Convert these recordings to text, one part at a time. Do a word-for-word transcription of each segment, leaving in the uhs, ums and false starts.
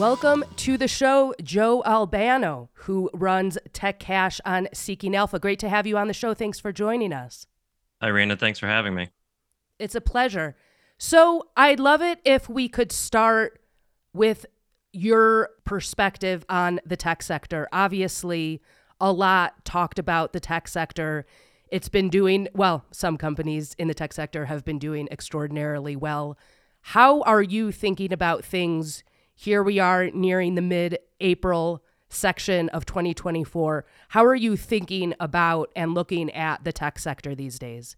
Welcome to the show, Joe Albano, who runs Tech Cash on Seeking Alpha. Great to have you on the show. Thanks for joining us. Irina, thanks for having me. It's a pleasure. So I'd love it if we could start with your perspective on the tech sector. Obviously, a lot talked about the tech sector. It's been doing, well, some companies in the tech sector have been doing extraordinarily well. How are you thinking about things? Here we are nearing the mid-April section of twenty twenty-four. How are you thinking about and looking at the tech sector these days?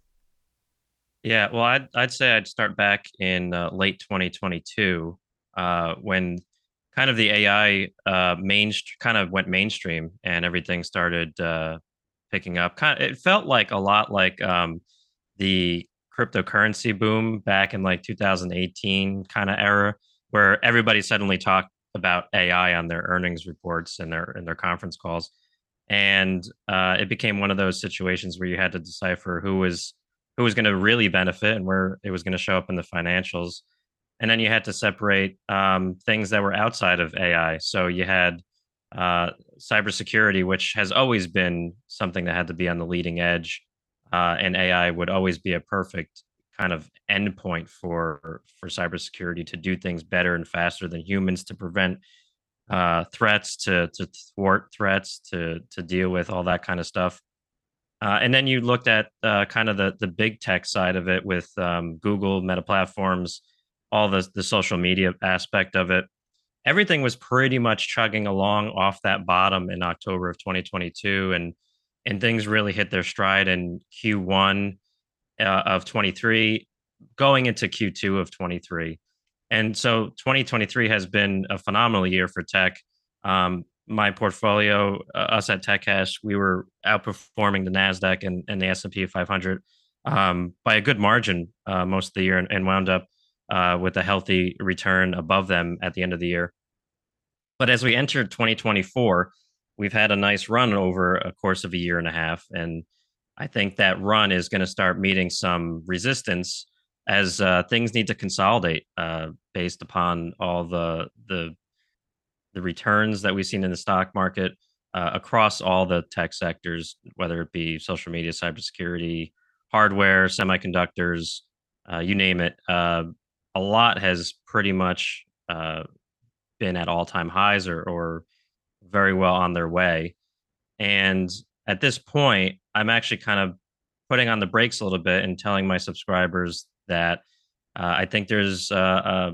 Yeah, well, I'd I'd say I'd start back in uh, late twenty twenty-two uh, when kind of the A I uh, main kind of went mainstream and everything started uh, picking up. Kind of, it felt like a lot like um, the cryptocurrency boom back in like two thousand eighteen kind of era, where everybody suddenly talked about A I on their earnings reports and their and their conference calls, and uh, it became one of those situations where you had to decipher who was who was going to really benefit and where it was going to show up in the financials. And then you had to separate um, things that were outside of A I. So you had uh, cybersecurity, which has always been something that had to be on the leading edge, uh, and A I would always be a perfect kind of endpoint for for cybersecurity to do things better and faster than humans, to prevent uh, threats, to to thwart threats, to to deal with all that kind of stuff. Uh, and then you looked at uh, kind of the the big tech side of it with um, Google, Meta Platforms, all the the social media aspect of it. Everything was pretty much chugging along off that bottom in October of twenty twenty-two, and and things really hit their stride in Q one uh, of twenty-three, going into Q two of twenty-three. And so twenty twenty-three has been a phenomenal year for tech. Um, my portfolio, uh, us at TechCash, we were outperforming the Nasdaq and, and the S and P five hundred um, by a good margin uh, most of the year, and, and wound up uh, with a healthy return above them at the end of the year. But as we entered twenty twenty-four, we've had a nice run over a course of a year and a half, and I think that run is going to start meeting some resistance as uh, things need to consolidate uh, based upon all the the the returns that we've seen in the stock market uh, across all the tech sectors, whether it be social media, cybersecurity, hardware, semiconductors, uh, you name it. Uh, a lot has pretty much uh, been at all time highs or, or very well on their way. And at this point, I'm actually kind of putting on the brakes a little bit and telling my subscribers that uh, I think there's uh,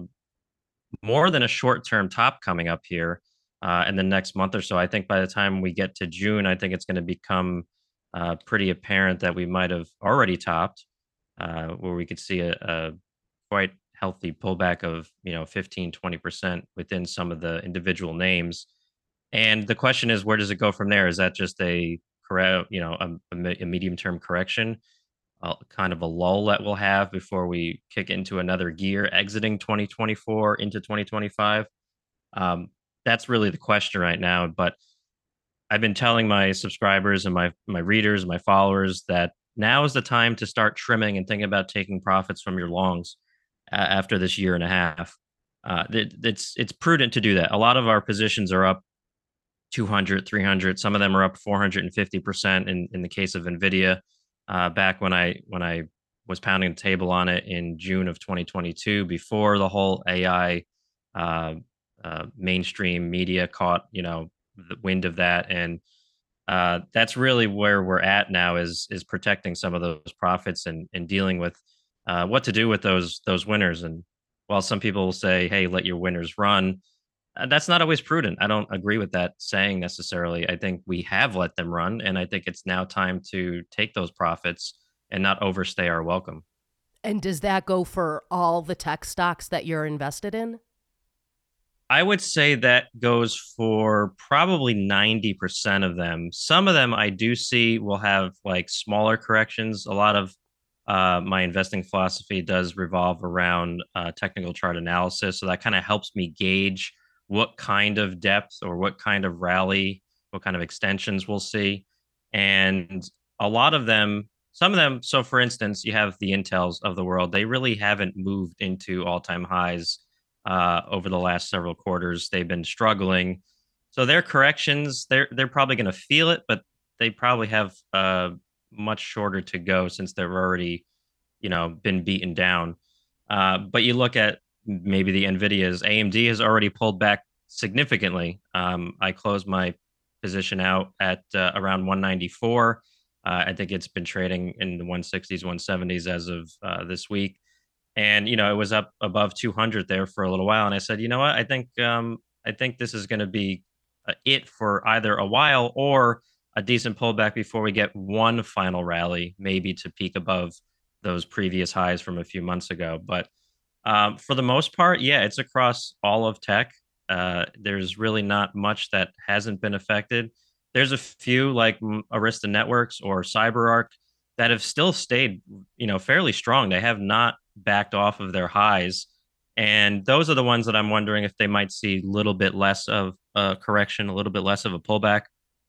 more than a short term top coming up here uh, in the next month or so. I think by the time we get to June, I think it's going to become uh, pretty apparent that we might have already topped, uh, where we could see a, a quite healthy pullback of, you know, fifteen, twenty percent within some of the individual names. And the question is, where does it go from there? Is that just a correct, you know, a, a medium term correction? Uh, kind of a lull that we'll have before we kick into another gear exiting twenty twenty-four into twenty twenty-five? Um, that's really the question right now. But I've been telling my subscribers and my my readers, my followers, that now is the time to start trimming and thinking about taking profits from your longs uh, after this year and a half. Uh, it, it's it's prudent to do that. A lot of our positions are up two hundred, three hundred. Some of them are up four hundred fifty percent in, in the case of NVIDIA. Uh, back when I when I was pounding the table on it in June of twenty twenty-two, before the whole A I uh, uh, mainstream media caught, you know, the wind of that, and uh, that's really where we're at now, is is protecting some of those profits and and dealing with uh, what to do with those those winners. And while some people will say, "Hey, let your winners run," uh, that's not always prudent. I don't agree with that saying necessarily. I think we have let them run, and I think it's now time to take those profits and not overstay our welcome. And does that go for all the tech stocks that you're invested in? I would say that goes for probably ninety percent of them. Some of them I do see will have like smaller corrections. A lot of uh, my investing philosophy does revolve around uh, technical chart analysis. So that kind of helps me gauge what kind of depth or what kind of rally, what kind of extensions we'll see. And a lot of them, some of them, so for instance, you have the Intels of the world, they really haven't moved into all time highs uh, over the last several quarters. They've been struggling. So their corrections, they're they're probably going to feel it, but they probably have uh, much shorter to go since they've already, you know, been beaten down. Uh, but you look at maybe the Nvidias, A M D has already pulled back significantly. Um, I closed my position out at uh, around one ninety-four. Uh, I think it's been trading in the one sixties, one seventies as of uh, this week. And, you know, it was up above two hundred there for a little while. And I said, you know what? I think, um, I think this is going to be uh, it for either a while or a decent pullback before we get one final rally, maybe to peak above those previous highs from a few months ago. But um, for the most part, yeah, it's across all of tech. Uh, there's really not much that hasn't been affected. There's a few like Arista Networks or CyberArk that have still stayed, you know, fairly strong. They have not backed off of their highs, and those are the ones that I'm wondering if they might see a little bit less of a correction, a little bit less of a pullback.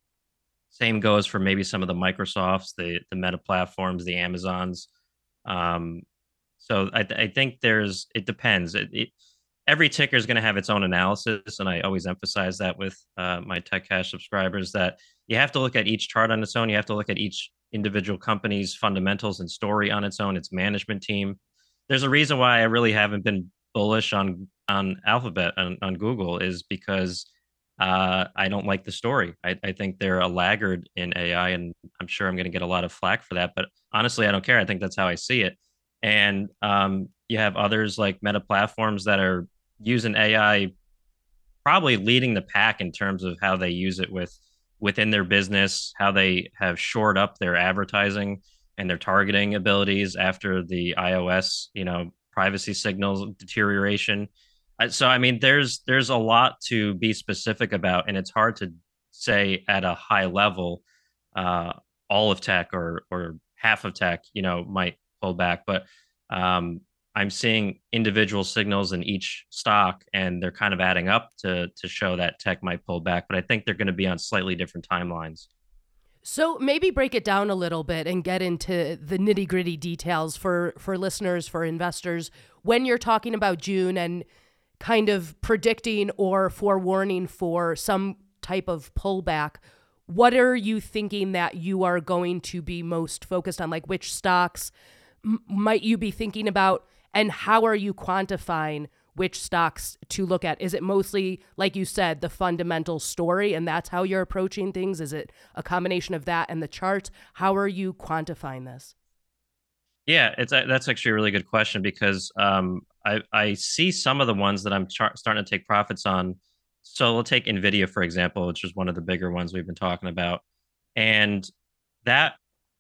Same goes for maybe some of the Microsofts, the the Meta platforms, the Amazons. Um, so I, th- I think there's it depends. It, it, every ticker is going to have its own analysis, and I always emphasize that with uh, my Tech Cash subscribers that you have to look at each chart on its own. You have to look at each individual company's fundamentals and story on its own, its management team. There's a reason why I really haven't been bullish on on Alphabet on, on Google is because uh, I don't like the story. I, I think they're a laggard in A I, and I'm sure I'm going to get a lot of flack for that. But honestly, I don't care. I think that's how I see it. And um, you have others like Meta platforms that are using A I, probably leading the pack in terms of how they use it with within their business, how they have shored up their advertising and their targeting abilities after the iOS, you know, privacy signals deterioration. Uh, So I mean, there's there's a lot to be specific about, and it's hard to say at a high level, uh, all of tech or or half of tech, you know, might pull back. But um, I'm seeing individual signals in each stock, and they're kind of adding up to to show that tech might pull back. But I think they're going to be on slightly different timelines. So maybe break it down a little bit and get into the nitty gritty details for, for listeners, for investors. When you're talking about June and kind of predicting or forewarning for some type of pullback, what are you thinking that you are going to be most focused on? Like which stocks m- might you be thinking about, and how are you quantifying which stocks to look at? Is it mostly, like you said, the fundamental story, and that's how you're approaching things? Is it a combination of that and the charts? How are you quantifying this? Yeah, it's a, that's actually a really good question because um, I I see some of the ones that I'm char- starting to take profits on. So we'll take Nvidia for example, which is one of the bigger ones we've been talking about, and that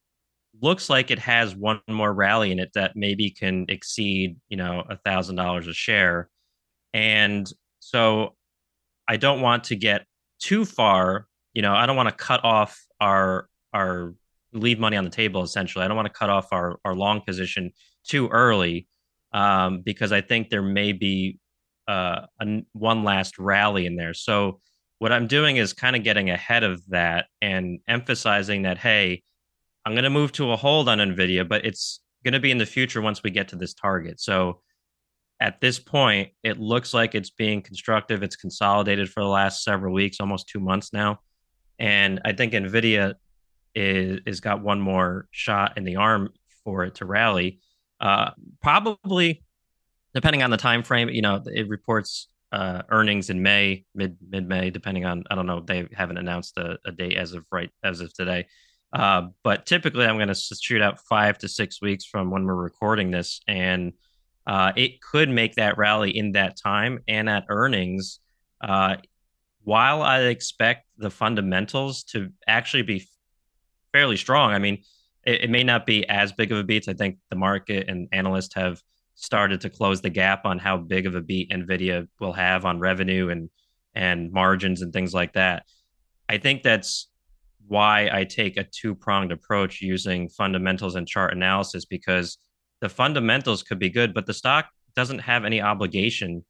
looks like it has one more rally in it that maybe can exceed, you know, a thousand dollars a share. And so I don't want to get too far, you know, I don't want to cut off our our leave money on the table essentially. I don't want to cut off our our long position too early um, because I think there may be uh, a, one last rally in there. So what I'm doing is kind of getting ahead of that and emphasizing that, hey, I'm going to move to a hold on Nvidia, but it's going to be in the future once we get to this target. So at this point, it looks like it's being constructive. It's consolidated for the last several weeks, almost two months now. And I think Nvidia is, is got one more shot in the arm for it to rally. Uh, probably depending on the time frame, you know, it reports uh, earnings in May, mid mid May, depending on I don't know. They haven't announced a, a date as of right as of today. Uh, but typically, I'm going to shoot out five to six weeks from when we're recording this, and uh, it could make that rally in that time and at earnings. Uh, while I expect the fundamentals to actually be fairly strong, I mean, it, it may not be as big of a beat. I think the market and analysts have started to close the gap on how big of a beat Nvidia will have on revenue and and margins and things like that. I think that's why I take a two pronged approach using fundamentals and chart analysis because the fundamentals could be good, but the stock doesn't have any obligation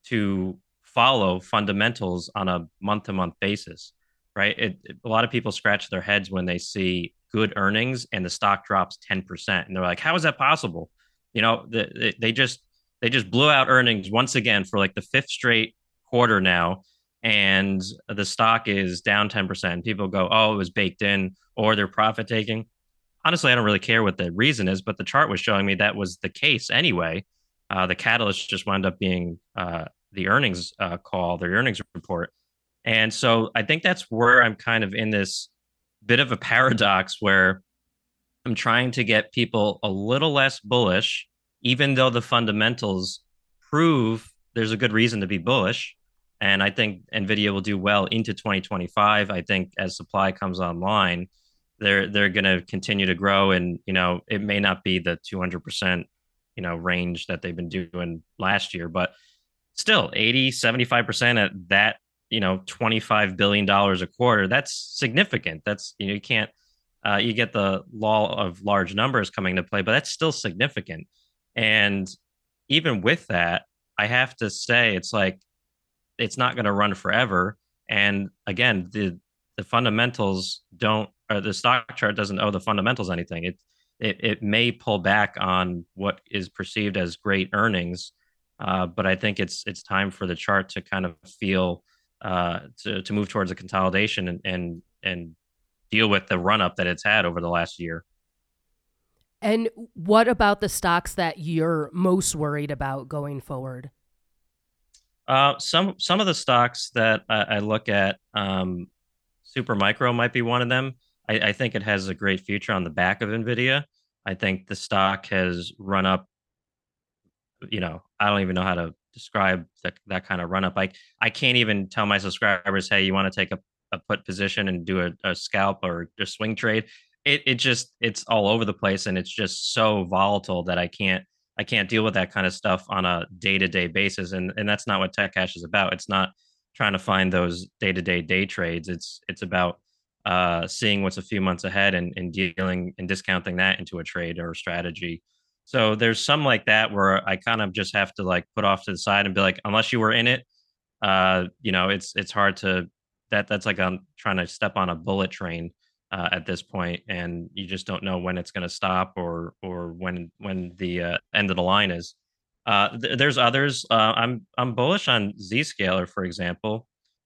to follow fundamentals on a month to month basis, right? It, it, a lot of people scratch their heads when they see good earnings and the stock drops ten percent. And they're like, how is that possible? You know, the, they just they just blew out earnings once again for like the fifth straight quarter now, and the stock is down ten percent. People go, oh, it was baked in, or they're profit taking. Honestly, I don't really care what the reason is, but the chart was showing me that was the case anyway. Uh, the catalyst just wound up being uh, the earnings uh, call, the earnings report. And so I think that's where I'm kind of in this bit of a paradox where I'm trying to get people a little less bullish, even though the fundamentals prove there's a good reason to be bullish. And I think Nvidia will do well into twenty twenty-five. I think as supply comes online, they're they're going to continue to grow, and you know it may not be the two hundred percent you know range that they've been doing last year, but still eighty, seventy-five percent at that, you know, twenty-five billion dollars a quarter. That's significant. That's, you know, you can't, uh, you get the law of large numbers coming into play, but that's still significant. And even with that, I have to say it's like, it's not going to run forever. And again, the, the fundamentals don't, or the stock chart doesn't owe the fundamentals anything. It, it, it may pull back on what is perceived as great earnings, uh, but I think it's it's time for the chart to kind of feel uh, to to move towards a consolidation and and and deal with the run up that it's had over the last year. And what about the stocks that you're most worried about going forward? Uh, some some of the stocks that I, I look at, um, Super Micro might be one of them. I, I think it has a great future on the back of Nvidia. I think the stock has run up, you know, I don't even know how to describe that, that kind of run up. Like I can't even tell my subscribers, hey, you want to take a, a put position and do a, a scalp or a swing trade. It it just it's all over the place, and it's just so volatile that I can't I can't deal with that kind of stuff on a day to day basis. And and that's not what Tech Cash is about. It's not trying to find those day to day day trades. It's it's about uh, seeing what's a few months ahead and, and dealing and discounting that into a trade or a strategy. So there's some like that where I kind of just have to like put off to the side and be like, unless you were in it, uh, you know, it's it's hard to that that's like I'm trying to step on a bullet train uh, at this point, and you just don't know when it's going to stop or or when when the uh, end of the line is. Uh, th- there's others. Uh, I'm I'm bullish on Zscaler, for example,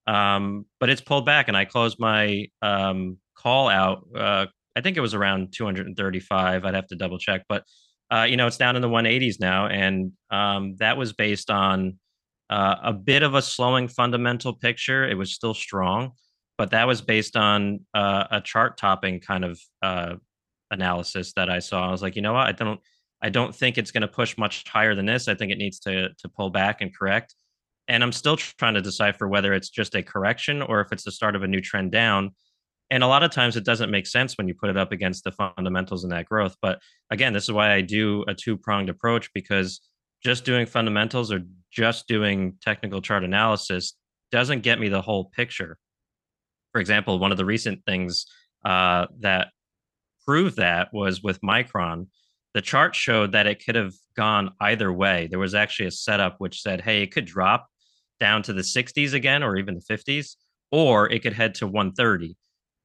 um, but it's pulled back, and I closed my um, call out. Uh, I think it was around two hundred thirty-five. I'd have to double check, but uh, you know, it's down in the one eighties now, and um, that was based on uh, a bit of a slowing fundamental picture. It was still strong, but that was based on uh, a chart topping kind of uh, analysis that I saw. I was like, you know what, I don't, I don't think it's going to push much higher than this. I think it needs to to pull back and correct. And I'm still trying to decipher whether it's just a correction or if it's the start of a new trend down. And a lot of times it doesn't make sense when you put it up against the fundamentals and that growth. But again, this is why I do a two pronged approach, because just doing fundamentals or just doing technical chart analysis doesn't get me the whole picture. For example, one of the recent things uh, that proved that was with Micron. The chart showed that it could have gone either way. There was actually a setup which said, hey, it could drop down to the sixties again or even the fifties, or it could head to one thirty.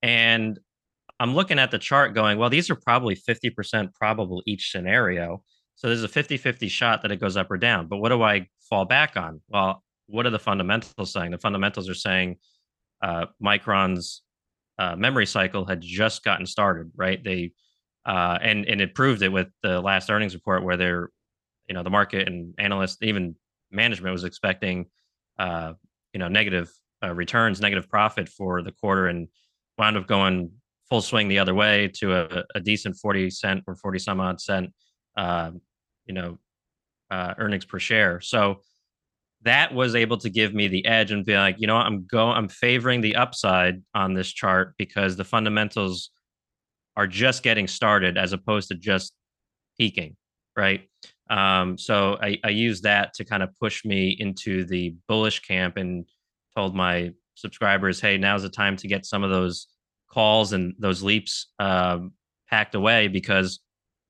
And I'm looking at the chart going, well, these are probably fifty percent probable each scenario. So there's a fifty-fifty shot that it goes up or down. But what do I fall back on? Well, what are the fundamentals saying? The fundamentals are saying uh, Micron's uh, memory cycle had just gotten started, right? They uh, and and it proved it with the last earnings report where they're, you know, the market and analysts, even management was expecting, uh, you know, negative uh, returns, negative profit for the quarter, and wound up going full swing the other way to a, a decent forty cent or forty some odd cent, uh, you know, uh, earnings per share. So that was able to give me the edge and be like, you know, I'm go, I'm favoring the upside on this chart because the fundamentals are just getting started as opposed to just peaking, right? Um, so I, I use that to kind of push me into the bullish camp and told my subscribers, hey, now's the time to get some of those calls and those leaps um, packed away, because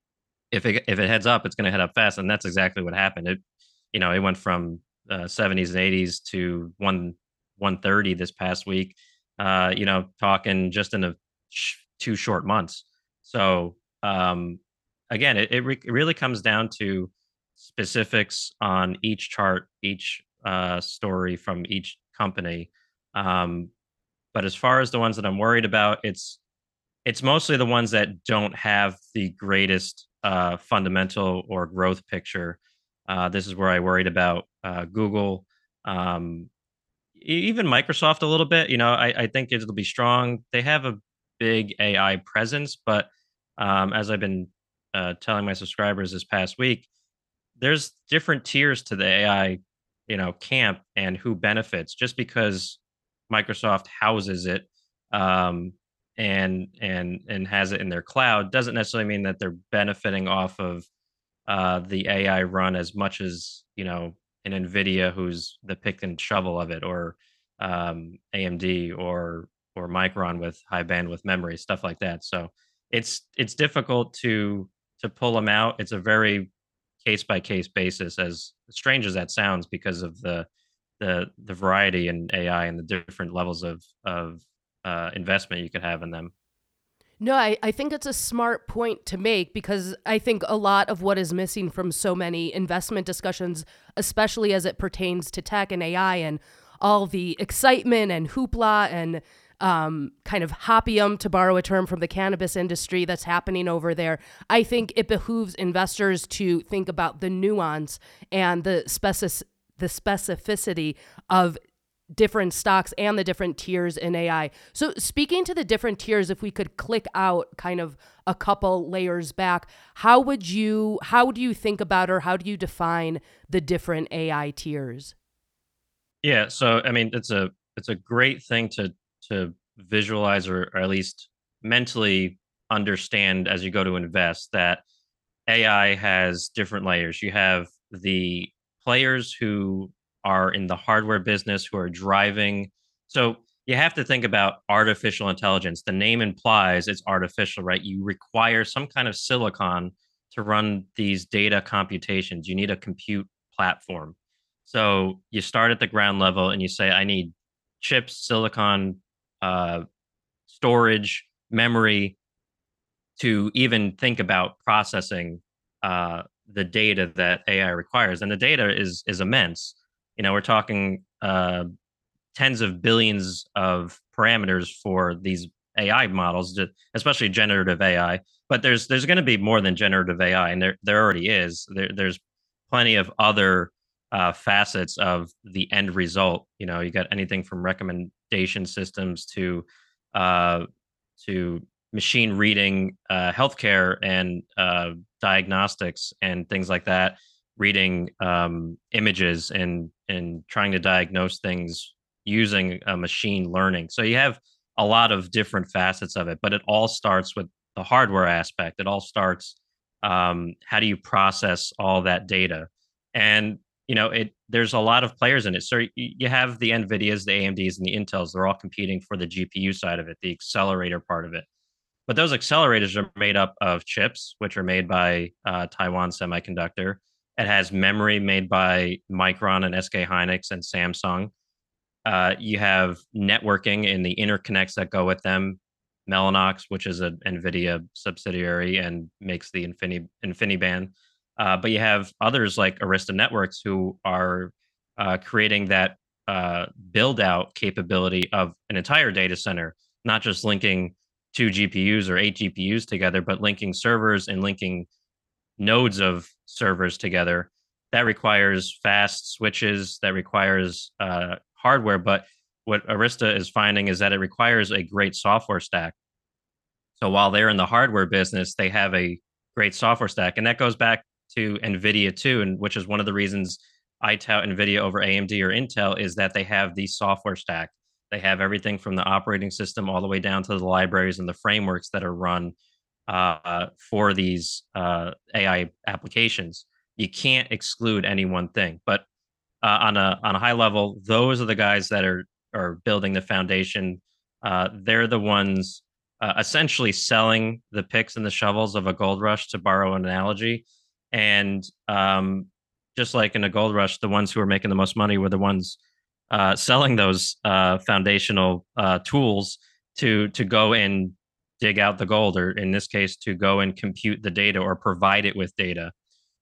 if it if it heads up, it's going to head up fast, and that's exactly what happened. It, you know, it went from uh, seventies and eighties to one one thirty this past week. Uh, you know, talking just in a sh- two short months. So um, again, it it, re- it really comes down to specifics on each chart, each uh, story from each company. Um, but as far as the ones that I'm worried about, it's it's mostly the ones that don't have the greatest uh, fundamental or growth picture. Uh, this is where I worried about uh, Google, um, e- even Microsoft a little bit. You know, I, I think it'll be strong. They have a big A I presence, but um, as I've been uh, telling my subscribers this past week, there's different tiers to the A I, you know, camp and who benefits. Just because Microsoft houses it um, and and and has it in their cloud doesn't necessarily mean that they're benefiting off of uh, the A I run as much as, you know, an NVIDIA who's the pick and shovel of it, or um, A M D, or or Micron with high bandwidth memory, stuff like that. So it's it's difficult to to pull them out. It's a very case by case basis, as strange as that sounds, because of the the the variety in A I and the different levels of of uh, investment you could have in them. No, I, I think it's a smart point to make because I think a lot of what is missing from so many investment discussions, especially as it pertains to tech and A I and all the excitement and hoopla and um, kind of hopium, to borrow a term from the cannabis industry, that's happening over there. I think it behooves investors to think about the nuance and the specific the specificity of different stocks and the different tiers in A I. So speaking to the different tiers, if we could click out kind of a couple layers back, how would you how do you think about, or how do you define the different A I tiers? Yeah, so I mean, it's a it's a great thing to to visualize, or, or at least mentally understand as you go to invest, that A I has different layers. You have the players who are in the hardware business, who are driving. So you have to think about artificial intelligence. The name implies it's artificial, right? You require some kind of silicon to run these data computations. You need a compute platform. So you start at the ground level and you say, I need chips, silicon, uh, storage, memory, to even think about processing uh, the data that A I requires. And the data is is immense. You know, we're talking uh, tens of billions of parameters for these A I models, especially generative A I. But there's there's going to be more than generative A I, and there there already is. There, there's plenty of other uh, facets of the end result. You know, you got anything from recommendation systems to uh, to machine reading uh, healthcare and uh, diagnostics and things like that, reading um, images and and trying to diagnose things using a machine learning. So you have a lot of different facets of it, but it all starts with the hardware aspect. It all starts, um, how do you process all that data? And you know, it there's a lot of players in it. So you have the NVIDIAs, the A M Ds, and the Intels. They're all competing for the G P U side of it, the accelerator part of it. But those accelerators are made up of chips, which are made by uh, Taiwan Semiconductor. It has memory made by Micron and S K Hynix and Samsung. Uh, you have networking and the interconnects that go with them. Mellanox, which is an NVIDIA subsidiary and makes the Infini, InfiniBand. Uh, but you have others like Arista Networks, who are uh, creating that uh, build out capability of an entire data center, not just linking two G P Us or eight G P Us together, but linking servers and linking nodes of servers together. That requires fast switches, that requires uh, hardware. But what Arista is finding is that it requires a great software stack. So while they're in the hardware business, they have a great software stack. And that goes back to NVIDIA too, and which is one of the reasons I tout NVIDIA over A M D or Intel, is that they have the software stack. They have everything from the operating system all the way down to the libraries and the frameworks that are run uh, for these uh, A I applications. You can't exclude any one thing. But uh, on a on a high level, those are the guys that are are building the foundation. Uh, they're the ones uh, essentially selling the picks and the shovels of a gold rush, to borrow an analogy. And um, just like in a gold rush, the ones who are making the most money were the ones uh, selling those uh, foundational uh, tools to to go and dig out the gold, or in this case, to go and compute the data or provide it with data.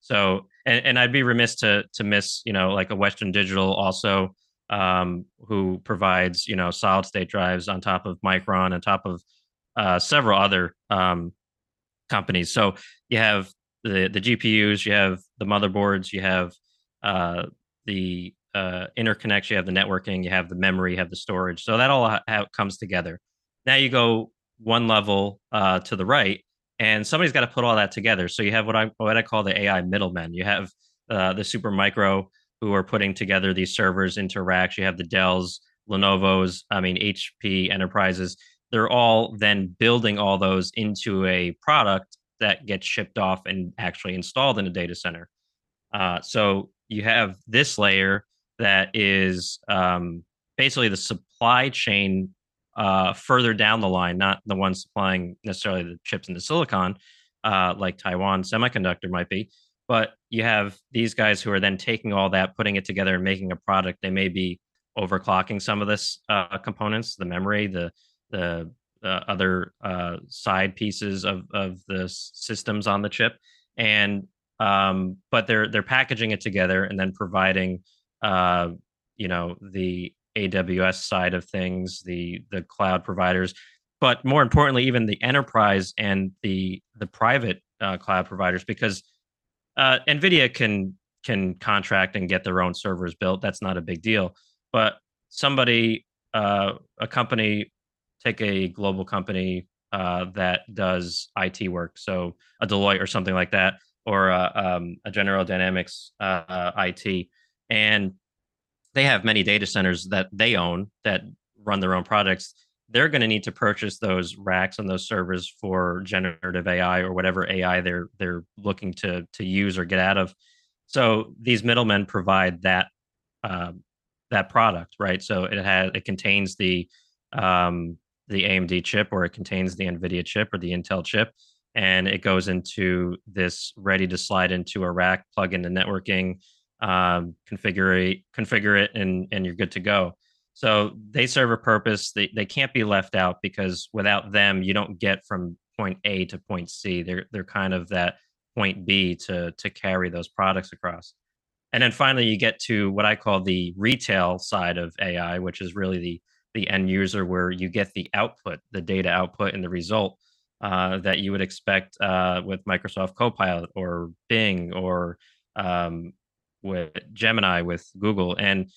So, and, and I'd be remiss to to miss, you know, like a Western Digital also, um, who provides, you know, solid state drives on top of Micron, on top of uh, several other um, companies. So you have the the G P Us, you have the motherboards, you have uh, the uh, interconnects, you have the networking, you have the memory, you have the storage. So that all ha- ha- comes together. Now you go one level uh, to the right, and somebody's got to put all that together. So you have what I what I call the A I middlemen. You have uh, the Supermicro who are putting together these servers into racks. You have the Dells, Lenovo's, I mean H P Enterprises. They're all then building all those into a product that gets shipped off and actually installed in a data center. Uh, so you have this layer that is um, basically the supply chain uh, further down the line, not the one supplying necessarily the chips and the silicon, uh, like Taiwan Semiconductor might be. But you have these guys who are then taking all that, putting it together, and making a product. They may be overclocking some of this uh, components, the memory, the the uh, other uh, side pieces of of the systems on the chip, and um, but they're they're packaging it together and then providing uh, you know the A W S side of things, the the cloud providers, but more importantly, even the enterprise and the the private uh, cloud providers, because uh, NVIDIA can can contract and get their own servers built. That's not a big deal. But somebody, uh, a company, take a global company uh, that does I T work, so a Deloitte or something like that, or a, um, a General Dynamics uh, I T, and they have many data centers that they own that run their own products. They're going to need to purchase those racks and those servers for generative A I or whatever A I they're they're looking to to use or get out of. So these middlemen provide that um, that product, right? So it has it contains the um, the A M D chip, or it contains the NVIDIA chip or the Intel chip, and it goes into this ready to slide into a rack, plug into networking, um, configure it, configure it, and and you're good to go. So they serve a purpose. They they can't be left out, because without them, you don't get from point A to point C. They're they're kind of that point B to to carry those products across. And then finally, you get to what I call the retail side of A I, which is really the the end user, where you get the output, the data output, and the result uh, that you would expect uh, with Microsoft Copilot or Bing or um, with Gemini with Google. And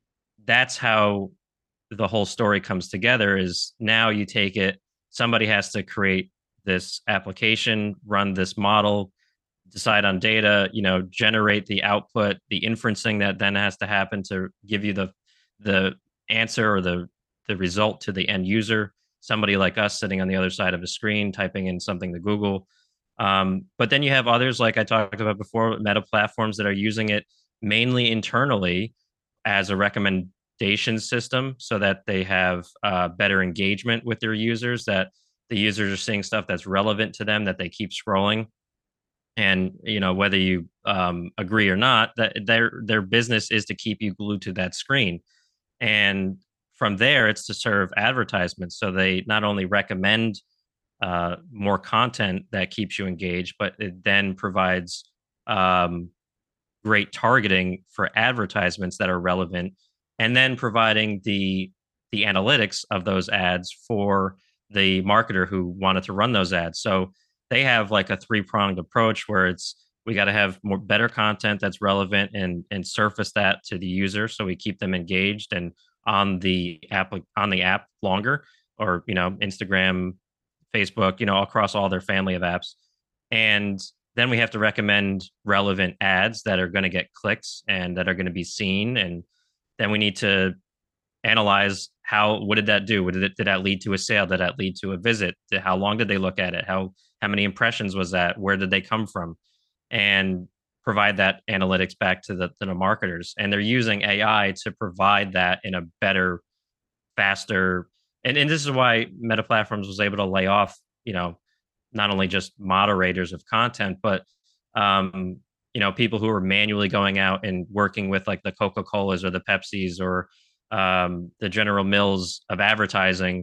that's how the whole story comes together. Is now you take it, somebody has to create this application, run this model, decide on data, you know, generate the output, the inferencing that then has to happen to give you the the answer or the the result to the end user. Somebody like us sitting on the other side of a screen typing in something to Google. Um, but then you have others, like I talked about before, meta platforms that are using it mainly internally as a recommendation system, so that they have uh, better engagement with their users, that the users are seeing stuff that's relevant to them, that they keep scrolling. And you know, whether you um, agree or not, that their their business is to keep you glued to that screen. And from there, it's to serve advertisements, so they not only recommend uh, more content that keeps you engaged, but it then provides um, great targeting for advertisements that are relevant, and then providing the the analytics of those ads for the marketer who wanted to run those ads. So they have like a three pronged approach, where it's, we got to have more better content that's relevant and and surface that to the user, so we keep them engaged and on the app on the app longer, or you know, Instagram, Facebook, you know, across all their family of apps. And then we have to recommend relevant ads that are going to get clicks and that are going to be seen. And then we need to analyze, how, what did that do? What did it, did that lead to a sale? Did that lead to a visit? How long did they look at it? How how many impressions was that? Where did they come from? And provide that analytics back to the to the marketers. And they're using A I to provide that in a better, faster, and, and this is why Meta Platforms was able to lay off, you know, not only just moderators of content, but um, you know, people who are manually going out and working with like the Coca-Colas or the Pepsis or um, the General Mills of advertising,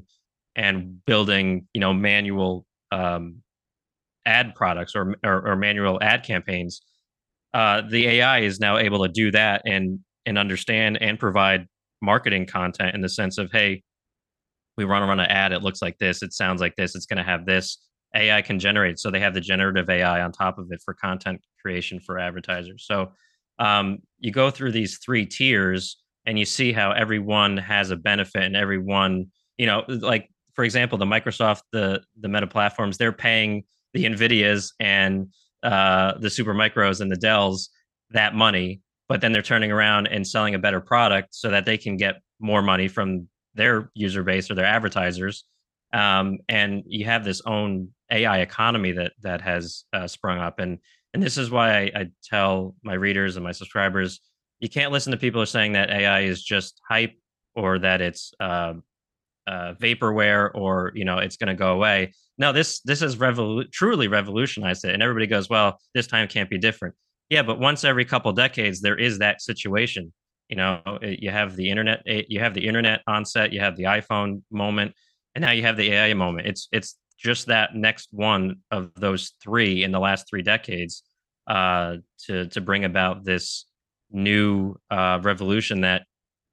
and building, you know, manual um, ad products or, or or manual ad campaigns. uh, the A I is now able to do that and and understand and provide marketing content in the sense of, hey, we want to run an ad. It looks like this. It sounds like this. It's going to have this. A I can generate. So they have the generative A I on top of it for content creation for advertisers. So um, you go through these three tiers and you see how everyone has a benefit and everyone, you know, like for example, the Microsoft, the the Meta platforms, they're paying the Nvidias and uh, the Supermicros and the Dells that money, but then they're turning around and selling a better product so that they can get more money from their user base or their advertisers. Um, and you have this own A I economy that that has uh, sprung up, and and this is why I, I tell my readers and my subscribers, you can't listen to people who are saying that A I is just hype or that it's uh, uh, vaporware or you know it's going to go away. No, this this has revolu- truly revolutionized it, and everybody goes, well, this time can't be different. Yeah, but once every couple decades, there is that situation. You know, it- you have the internet, it- you have the internet onset, you have the iPhone moment, and now you have the A I moment. It's it's just that next one of those three in the last three decades uh, to to bring about this new uh, revolution that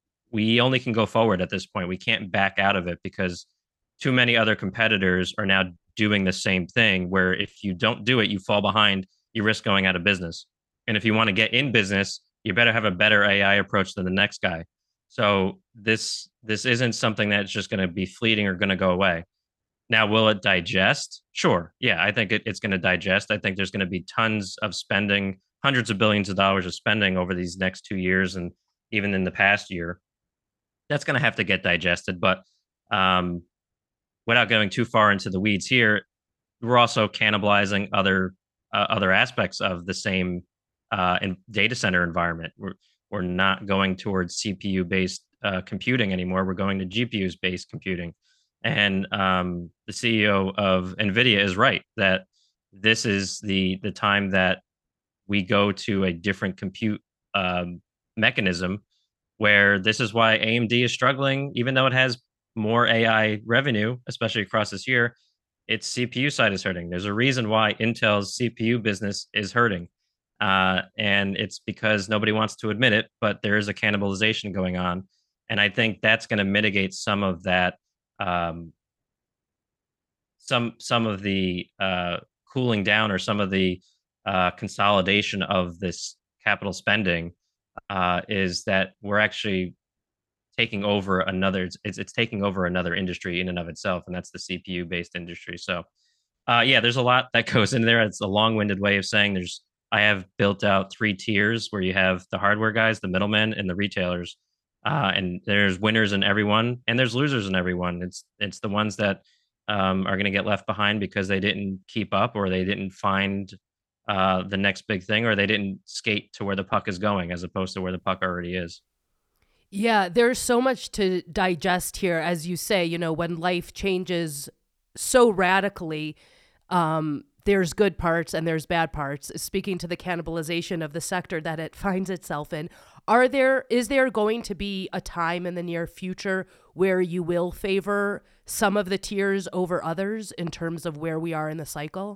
we only can go forward at this point. We can't back out of it because too many other competitors are now doing the same thing. Where if you don't do it, you fall behind, you risk going out of business. And if you want to get in business, you better have a better A I approach than the next guy. So this this isn't something that's just going to be fleeting or going to go away. Now, will it digest? Sure. Yeah, I think it, it's going to digest. I think there's going to be tons of spending, hundreds of billions of dollars of spending over these next two years and even in the past year that's going to have to get digested. But um, without going too far into the weeds here, we're also cannibalizing other uh, other aspects of the same uh, in data center environment. We're we're not going towards C P U based uh, computing anymore. We're going to G P Us based computing, and um, the C E O of NVIDIA is right that this is the the time that we go to a different compute um, mechanism where this is why A M D is struggling, even though it has more A I revenue, especially across this year. Its C P U side is hurting. There's a reason why Intel's C P U business is hurting. Uh, and it's because nobody wants to admit it, but there is a cannibalization going on. And I think that's going to mitigate some of that, um, some some of the uh, cooling down or some of the uh, consolidation of this capital spending uh, is that we're actually taking over another it's it's taking over another industry in and of itself, and that's the C P U based industry. So uh, yeah, there's a lot that goes in there. It's a long-winded way of saying there's I have built out three tiers where you have the hardware guys, the middlemen, and the retailers. Uh, and there's winners in everyone, and there's losers in everyone. It's it's the ones that um, are going to get left behind because they didn't keep up, or they didn't find uh, the next big thing, or they didn't skate to where the puck is going, as opposed to where the puck already is. Yeah, there's so much to digest here. As you say, you know, when life changes so radically, um, there's good parts and there's bad parts. Speaking to the cannibalization of the sector that it finds itself in, are there is there going to be a time in the near future where you will favor some of the tiers over others in terms of where we are in the cycle?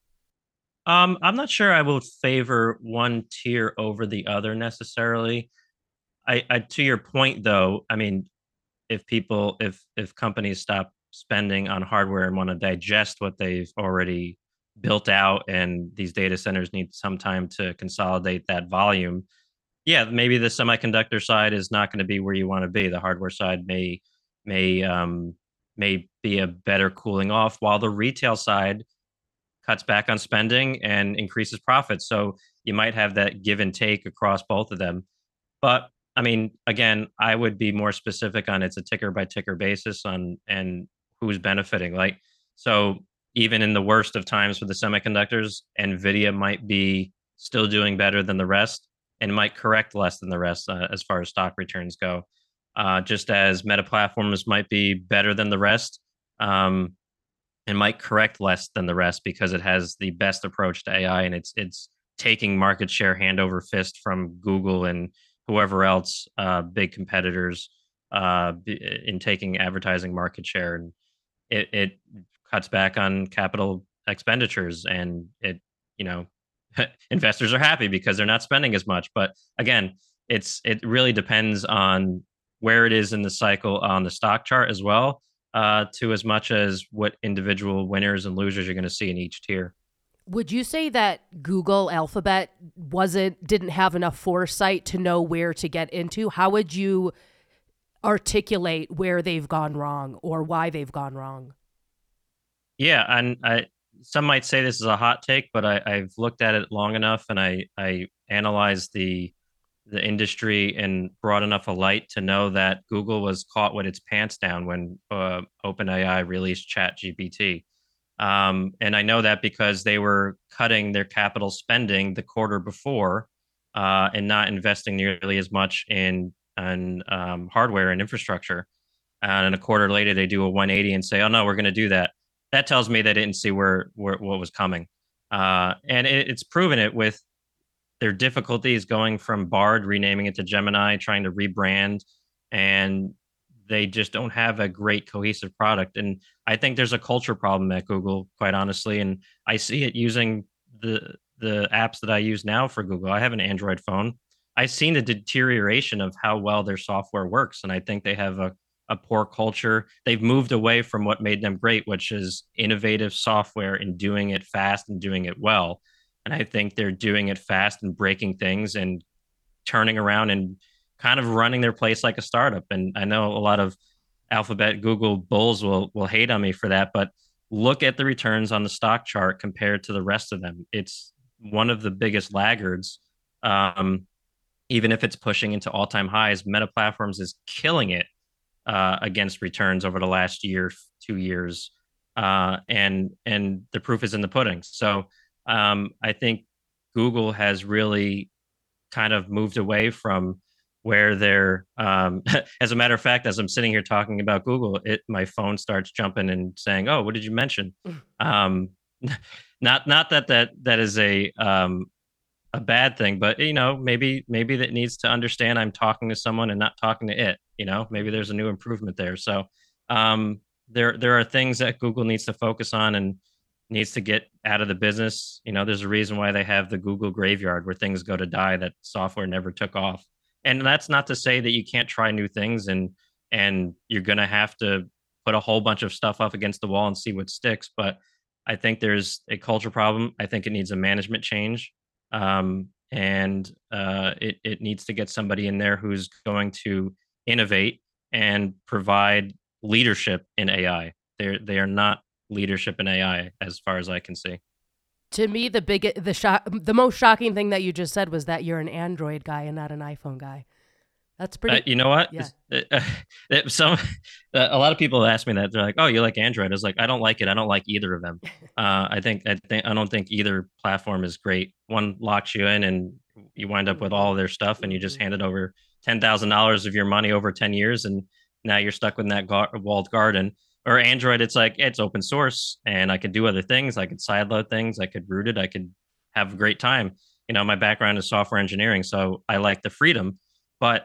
Um, I'm not sure I will favor one tier over the other necessarily. I, I to your point though, I mean, if people if if companies stop spending on hardware and want to digest what they've already built out and these data centers need some time to consolidate that volume, yeah, maybe the semiconductor side is not going to be where you want to be. The hardware side may may um may be a better cooling off while the retail side cuts back on spending and increases profits. So you might have that give and take across both of them. But I mean, again, I would be more specific on it's a ticker by ticker basis on and who's benefiting. Like, so even in the worst of times for the semiconductors, Nvidia might be still doing better than the rest and might correct less than the rest uh, as far as stock returns go. Uh, just as Meta Platforms might be better than the rest, um, and might correct less than the rest because it has the best approach to A I and it's it's taking market share hand over fist from Google and whoever else, uh, big competitors, uh, in taking advertising market share, and it it cuts back on capital expenditures, and it you know investors are happy because they're not spending as much. But again, it's it really depends on where it is in the cycle on the stock chart as well, uh, to as much as what individual winners and losers you're going to see in each tier. Would you say that Google Alphabet wasn't didn't have enough foresight to know where to get into? How would you articulate where they've gone wrong or why they've gone wrong? Yeah, and I some might say this is a hot take, but I, I've looked at it long enough, and I I analyzed the the industry in broad enough a light to know that Google was caught with its pants down when uh, OpenAI released ChatGPT. Um, and I know that because they were cutting their capital spending the quarter before, uh, and not investing nearly as much in in um, hardware and infrastructure. And a quarter later, they do a one eighty and say, "Oh no, we're going to do that." That tells me they didn't see where, where what was coming, uh, and it, it's proven it with their difficulties going from Bard, renaming it to Gemini, trying to rebrand, and they just don't have a great cohesive product. And I think there's a culture problem at Google, quite honestly. And I see it using the the apps that I use now for Google. I have an Android phone. I've seen the deterioration of how well their software works, and I think they have a a poor culture. They've moved away from what made them great, which is innovative software and doing it fast and doing it well. And I think they're doing it fast and breaking things and turning around and kind of running their place like a startup. And I know a lot of Alphabet, Google bulls will will hate on me for that, but look at the returns on the stock chart compared to the rest of them. It's one of the biggest laggards. Um, Even if it's pushing into all-time highs, Meta Platforms is killing it uh, against returns over the last year, two years, uh, and and the proof is in the pudding. So um, I think Google has really kind of moved away from where they're. Um, as a matter of fact, as I'm sitting here talking about Google, it my phone starts jumping and saying, "Oh, what did you mention?" Um, not not that that that is a um, a bad thing, but you know, maybe maybe that needs to understand I'm talking to someone and not talking to it. You know, maybe there's a new improvement there. So um, there there are things that Google needs to focus on and needs to get out of the business. You know, there's a reason why they have the Google graveyard where things go to die that software never took off. And that's not to say that you can't try new things and and you're gonna have to put a whole bunch of stuff up against the wall and see what sticks. But I think there's a culture problem. I think it needs a management change, um, and uh, it it needs to get somebody in there who's going to innovate and provide leadership in A I. They're they are not leadership in A I as far as I can see. To me, the big, the shock, the most shocking thing that you just said was that you're an Android guy and not an iPhone guy. That's Uh, pretty. you know what? Yeah. Uh, some uh, a lot of people ask me that. They're like, "Oh, you like Android?" I was like, "I don't like it. I don't like either of them. Uh, I think I think I don't think either platform is great. One locks you in, and you wind up with all of their stuff, and you just Mhm. handed over ten thousand dollars of your money over ten years, and now you're stuck with that gar- walled garden." Or Android, it's like it's open source, and I could do other things. I could sideload things. I could root it. I could have a great time. You know, my background is software engineering, so I like the freedom, but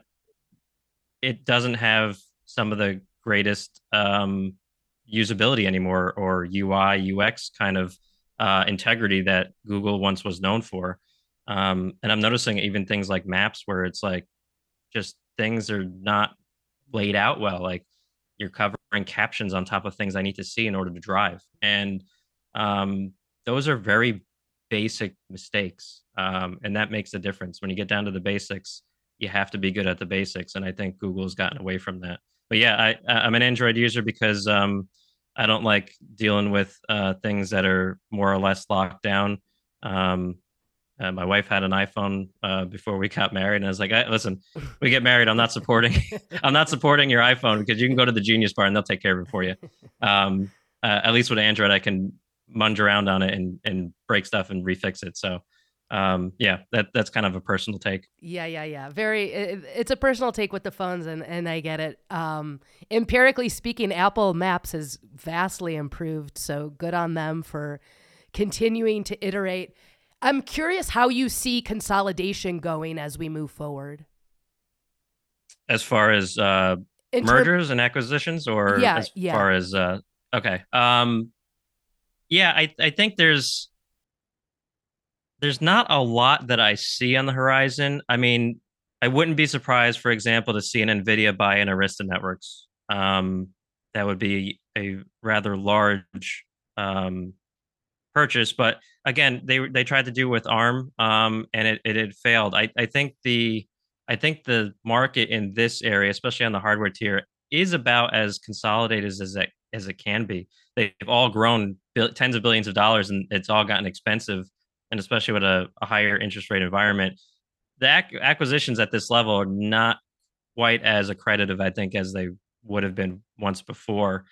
it doesn't have some of the greatest um, usability anymore or U I U X kind of uh, integrity that Google once was known for. Um, and I'm noticing even things like maps where it's like just things are not laid out well. Like you're covering captions on top of things I need to see in order to drive. And um, those are very basic mistakes. Um, and that makes a difference. When you get down to the basics, you have to be good at the basics. And I think Google has gotten away from that. But yeah, I, I'm an Android user because um, I don't like dealing with uh, things that are more or less locked down. Um, uh, my wife had an iPhone uh, before we got married, and I was like, hey, "Listen, we get married. I'm not supporting. I'm not supporting your iPhone because you can go to the Genius Bar and they'll take care of it for you. Um, uh, at least with Android, I can munge around on it and and break stuff and refix it. So, um, yeah, that that's kind of a personal take. Yeah, yeah, yeah. Very. It, it's a personal take with the phones, and and I get it. Um, empirically speaking, Apple Maps has vastly improved. So good on them for continuing to iterate. I'm curious how you see consolidation going as we move forward. As far as uh, In term, mergers and acquisitions, or yeah, as yeah. far as uh, okay, um, yeah, I I think there's there's not a lot that I see on the horizon. I mean, I wouldn't be surprised, for example, to see an Nvidia buy an Arista Networks. Um, that would be a rather large um, purchase, but again, they they tried to do with ARM, um, and it it had failed. I I think the I think the market in this area, especially on the hardware tier, is about as consolidated as it as it can be. They've all grown bil- tens of billions of dollars, and it's all gotten expensive, and especially with a, a higher interest rate environment, the ac- acquisitions at this level are not quite as accretive, I think, as they would have been once before.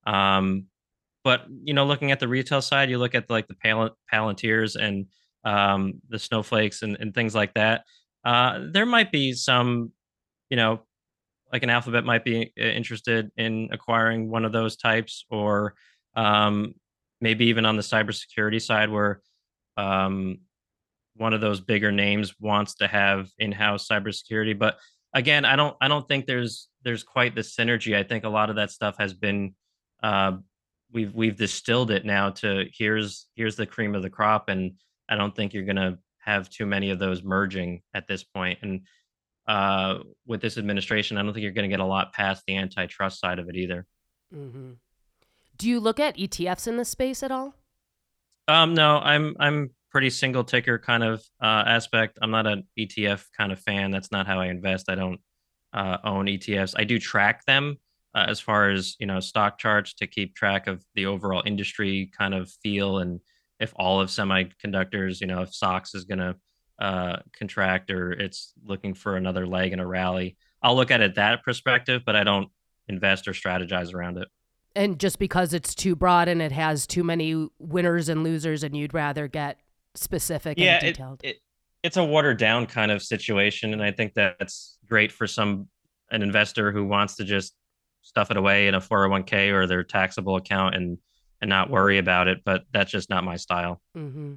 Um, but you know, looking at the retail side, you look at like the Pal- Palantirs and um, the Snowflakes and, and things like that. Uh, there might be some, you know, like an Alphabet might be uh, interested in acquiring one of those types, or um, maybe even on the cybersecurity side, where um, one of those bigger names wants to have in-house cybersecurity. But again, I don't I don't think there's there's quite the synergy. I think a lot of that stuff has been uh, we've we've distilled it now to here's here's the cream of the crop, and I don't think you're gonna have too many of those merging at this point. And uh, with this administration, I don't think you're gonna get a lot past the antitrust side of it either. Hmm. Do you look at E T Fs in this space at all? Um, no, I'm I'm pretty single ticker kind of uh, aspect. I'm not an E T F kind of fan. That's not how I invest. I don't uh, own E T Fs. I do track them uh, as far as you know stock charts to keep track of the overall industry kind of feel, and if all of semiconductors, you know, if SOX is going to uh, contract or it's looking for another leg in a rally. I'll look at it that perspective, but I don't invest or strategize around it. And just because it's too broad and it has too many winners and losers, and you'd rather get specific and Yeah, it, detailed. it it's a watered down kind of situation, and I think that's great for some an investor who wants to just stuff it away in a four oh one k or their taxable account and and not worry about it. But that's just not my style. Hmm.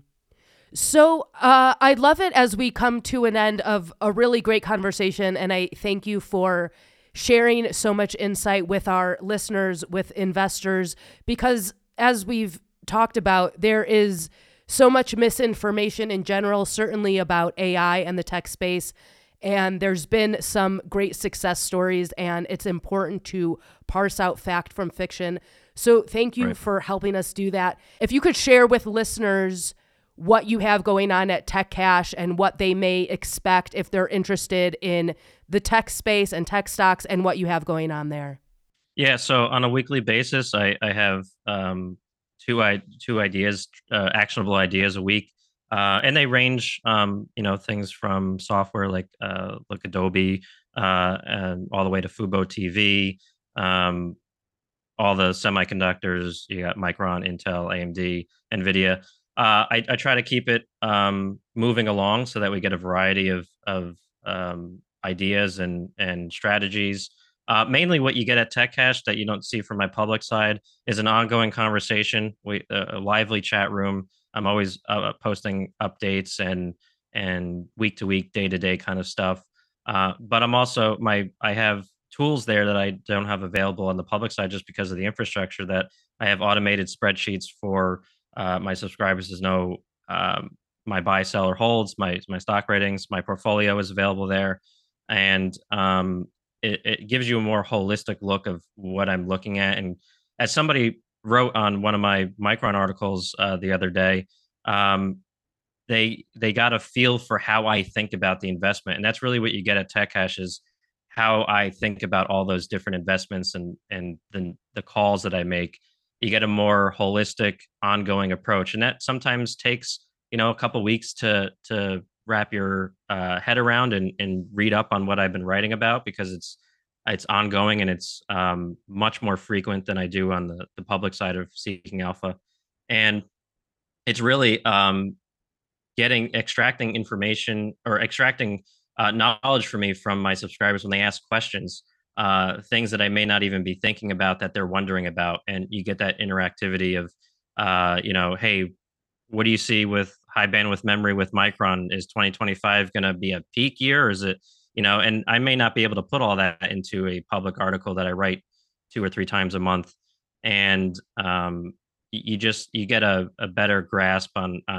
So uh, I love it as we come to an end of a really great conversation. And I thank you for sharing so much insight with our listeners, with investors, because as we've talked about, there is so much misinformation in general, certainly about A I and the tech space. And there's been some great success stories, and it's important to parse out fact from fiction. So thank you Right. for helping us do that. If you could share with listeners what you have going on at Tech Cash and what they may expect if they're interested in the tech space and tech stocks and what you have going on there. Yeah. So on a weekly basis, I I have um two i two ideas, uh, actionable ideas a week. Uh, and they range, um, you know, things from software like uh, like Adobe, uh, and all the way to Fubo T V, um, all the semiconductors. You got Micron, Intel, A M D, Nvidia. Uh, I, I try to keep it um, moving along so that we get a variety of of um, ideas and and strategies. Uh, mainly, what you get at Tech Cash that you don't see from my public side is an ongoing conversation, we, a, a lively chat room. I'm always uh, posting updates and and week to week, day to day kind of stuff. Uh, but I'm also my I have tools there that I don't have available on the public side just because of the infrastructure that I have automated spreadsheets for uh, my subscribers to know um, my buy, sell, or holds, my my stock ratings, my portfolio is available there, and um, it, it gives you a more holistic look of what I'm looking at. And as somebody wrote on one of my Micron articles uh, the other day, um, they they got a feel for how I think about the investment, and that's really what you get at Tech Hash is how I think about all those different investments and and the the calls that I make. You get a more holistic, ongoing approach, and that sometimes takes you know a couple weeks to to wrap your uh, head around and and read up on what I've been writing about because it's it's ongoing and it's um, much more frequent than I do on the the public side of Seeking Alpha, and it's really um, getting extracting information or extracting uh, knowledge for me from my subscribers when they ask questions, uh, things that I may not even be thinking about that they're wondering about, and you get that interactivity of, uh, you know, hey, what do you see with high bandwidth memory with Micron? Is twenty twenty-five going to be a peak year, or is it, you know? And I may not be able to put all that into a public article that I write two or three times a month, and um, you just you get a, a better grasp on on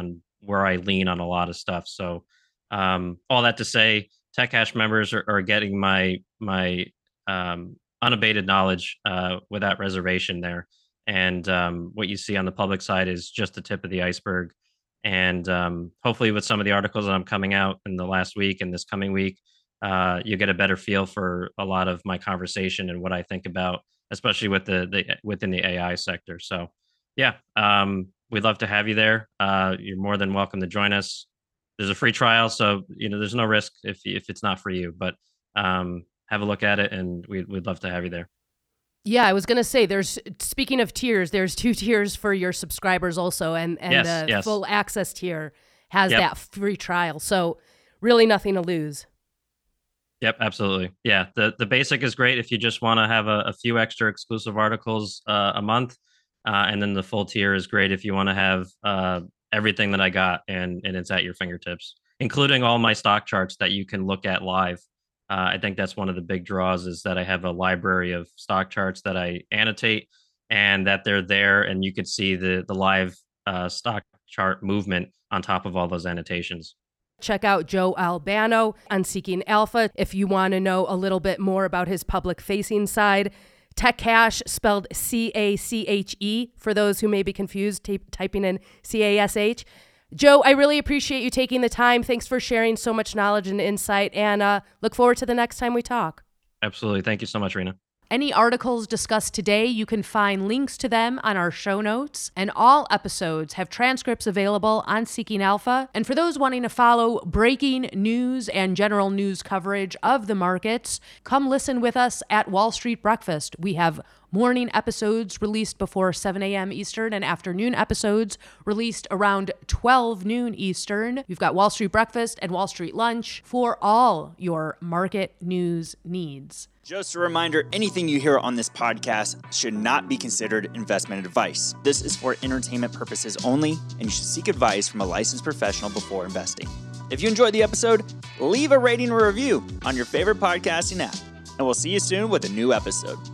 where I lean on a lot of stuff. So um, all that to say, TechCash members are, are getting my my um, unabated knowledge uh, without reservation there. And um, what you see on the public side is just the tip of the iceberg. And um, hopefully, with some of the articles that I'm coming out in the last week and this coming week, uh, you get a better feel for a lot of my conversation and what I think about, especially with the, the within the A I sector. So, yeah, um, we'd love to have you there. Uh, you're more than welcome to join us. There's a free trial, so you know there's no risk if if it's not for you. But um, have a look at it, and we'd we'd love to have you there. Yeah, I was going to say, there's, speaking of tiers, there's two tiers for your subscribers also, and, and Yes, the yes. full access tier has Yep. that free trial. So really nothing to lose. Yep, absolutely. Yeah, the the basic is great if you just want to have a, a few extra exclusive articles uh, a month, uh, and then the full tier is great if you want to have uh, everything that I got and and it's at your fingertips, including all my stock charts that you can look at live. Uh, I think that's one of the big draws is that I have a library of stock charts that I annotate and that they're there, and you could see the the live uh, stock chart movement on top of all those annotations. Check out Joe Albano on Seeking Alpha if you want to know a little bit more about his public-facing side. TechCash, spelled C A C H E, for those who may be confused, t- typing in C A S H. Joe, I really appreciate you taking the time. Thanks for sharing so much knowledge and insight, and uh, look forward to the next time we talk. Absolutely. Thank you so much, Rena. Any articles discussed today, you can find links to them on our show notes, and all episodes have transcripts available on Seeking Alpha. And for those wanting to follow breaking news and general news coverage of the markets, come listen with us at Wall Street Breakfast. We have morning episodes released before seven a.m. Eastern and afternoon episodes released around twelve noon Eastern. We've got Wall Street Breakfast and Wall Street Lunch for all your market news needs. Just a reminder, anything you hear on this podcast should not be considered investment advice. This is for entertainment purposes only, and you should seek advice from a licensed professional before investing. If you enjoyed the episode, leave a rating or review on your favorite podcasting app, and we'll see you soon with a new episode.